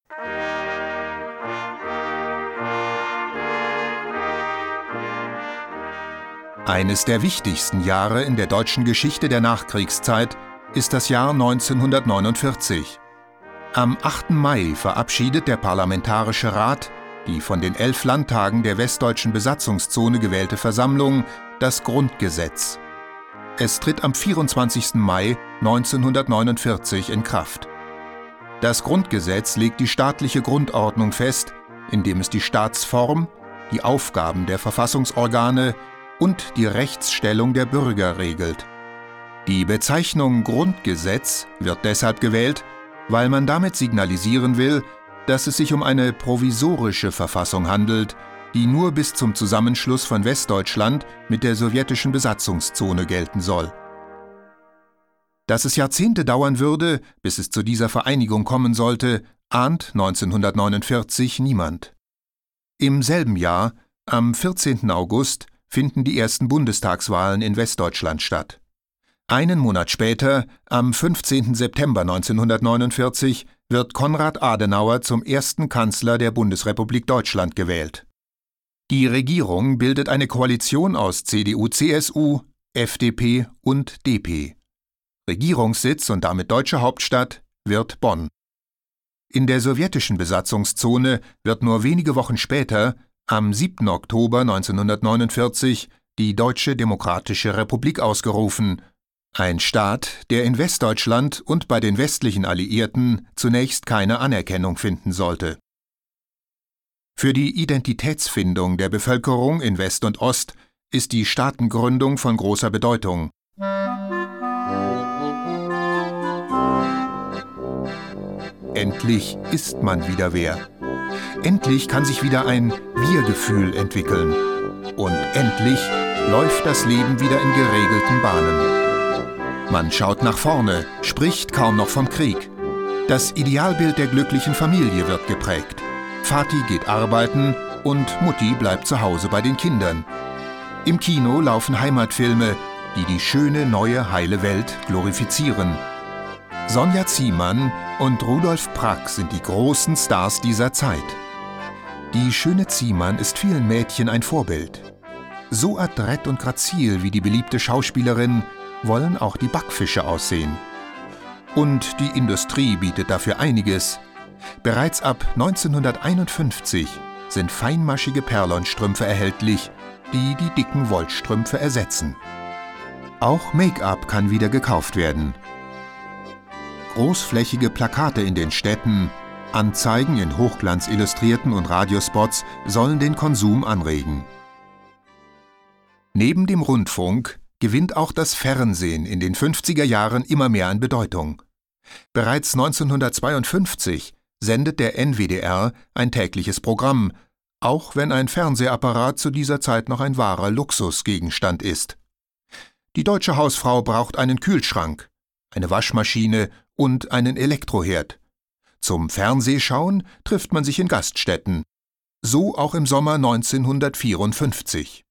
Eines der wichtigsten Jahre in der deutschen Geschichte der Nachkriegszeit ist das Jahr 1949. Am 8. Mai verabschiedet der Parlamentarische Rat, die von den 11 Landtagen der westdeutschen Besatzungszone gewählte Versammlung, das Grundgesetz. Es tritt am 24. Mai 1949 in Kraft. Das Grundgesetz legt die staatliche Grundordnung fest, indem es die Staatsform, die Aufgaben der Verfassungsorgane und die Rechtsstellung der Bürger regelt. Die Bezeichnung Grundgesetz wird deshalb gewählt, weil man damit signalisieren will, dass es sich um eine provisorische Verfassung handelt, die nur bis zum Zusammenschluss von Westdeutschland mit der sowjetischen Besatzungszone gelten soll. Dass es Jahrzehnte dauern würde, bis es zu dieser Vereinigung kommen sollte, ahnt 1949 niemand. Im selben Jahr, am 14. August, finden die ersten Bundestagswahlen in Westdeutschland statt. Einen Monat später, am 15. September 1949, wird Konrad Adenauer zum ersten Kanzler der Bundesrepublik Deutschland gewählt. Die Regierung bildet eine Koalition aus CDU/CSU, FDP und DP. Regierungssitz und damit deutsche Hauptstadt wird Bonn. In der sowjetischen Besatzungszone wird nur wenige Wochen später, am 7. Oktober 1949, die Deutsche Demokratische Republik ausgerufen, ein Staat, der in Westdeutschland und bei den westlichen Alliierten zunächst keine Anerkennung finden sollte. Für die Identitätsfindung der Bevölkerung in West und Ost ist die Staatengründung von großer Bedeutung. Endlich ist man wieder wer. Endlich kann sich wieder ein Wir-Gefühl entwickeln. Und endlich läuft das Leben wieder in geregelten Bahnen. Man schaut nach vorne, spricht kaum noch vom Krieg. Das Idealbild der glücklichen Familie wird geprägt. Vati geht arbeiten und Mutti bleibt zu Hause bei den Kindern. Im Kino laufen Heimatfilme, die die schöne, neue, heile Welt glorifizieren. Sonja Ziemann und Rudolf Prack sind die großen Stars dieser Zeit. Die schöne Ziemann ist vielen Mädchen ein Vorbild. So adrett und grazil wie die beliebte Schauspielerin wollen auch die Backfische aussehen. Und die Industrie bietet dafür einiges. Bereits ab 1951 sind feinmaschige Perlonstrümpfe erhältlich, die die dicken Wollstrümpfe ersetzen. Auch Make-up kann wieder gekauft werden. Großflächige Plakate in den Städten, Anzeigen in Hochglanz-Illustrierten und Radiospots sollen den Konsum anregen. Neben dem Rundfunk gewinnt auch das Fernsehen in den 50er Jahren immer mehr an Bedeutung. Bereits 1952 sendet der NWDR ein tägliches Programm, auch wenn ein Fernsehapparat zu dieser Zeit noch ein wahrer Luxusgegenstand ist. Die deutsche Hausfrau braucht einen Kühlschrank, eine Waschmaschine und einen Elektroherd. Zum Fernsehschauen trifft man sich in Gaststätten. So auch im Sommer 1954.